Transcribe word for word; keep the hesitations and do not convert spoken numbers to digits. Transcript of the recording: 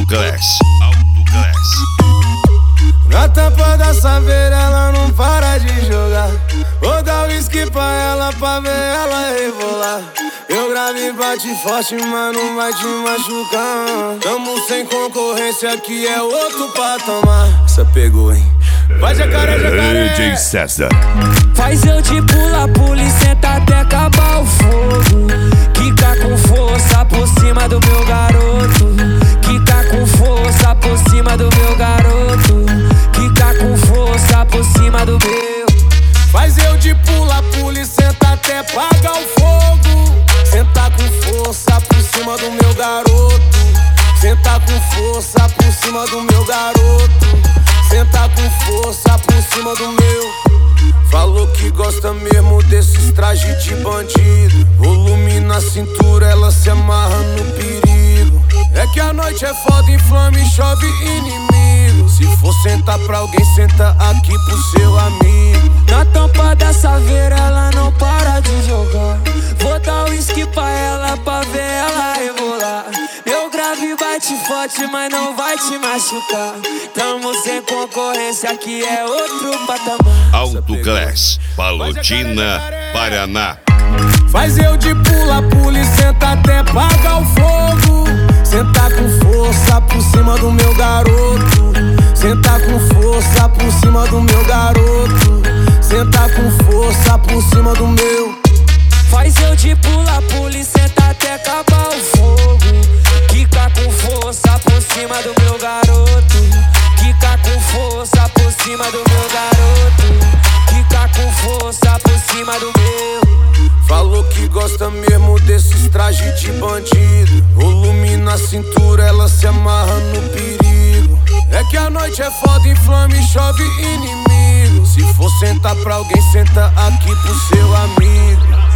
Autoclass, Autoclass. Na tampa da saveira ela não para de jogar. Vou dar whisky pra ela pra ver ela rebolar. Eu gravo e bate forte, mas não vai te machucar. Tamo sem concorrência, aqui é outro patamar. Essa pegou, hein? Vai jacaré, jacaré. D J César. Faz eu te pula, pula e senta até acabar o fogo. Quica com força por cima do meu garoto. Quica com força por cima do meu garoto. Quica com força por cima do meu. Faz eu de pula, pula e senta até apagar o fogo. Senta com força por cima do meu garoto. Senta com força por cima do meu garoto. Senta com força por cima do meu. Falou que gosta mesmo desses trajes de bandido. Volume na cintura, ela se amarra no perigo. É que a noite é foda, inflama e chove inimigo. Se for sentar pra alguém, senta aqui pro seu amigo. Na tampa da saveira ela não para de jogar. Vou dar whisky pra ela pra ver ela rebolar. Meu grave bate forte, mas não vai te machucar. Tamo sem concorrência, aqui é outro patamar. Autoclass, Palotina, Paraná. Faz eu de pula, pula e senta até apagar o fogo. Senta com força por cima do meu garoto. Senta com força por cima do meu garoto. Senta com força por cima do meu. Faz eu de pula, pula e senta até acabar o fogo. Quica com força por cima do meu garoto. Quica com força por cima do meu garoto. Quica com força por cima do meu. Falou que gosta mesmo desses trajes de bandido. Volume na cintura, ela se amarra no perigo. É que a noite é foda, inflama e chove inimigo. Se for sentar pra alguém, senta aqui pro seu amigo.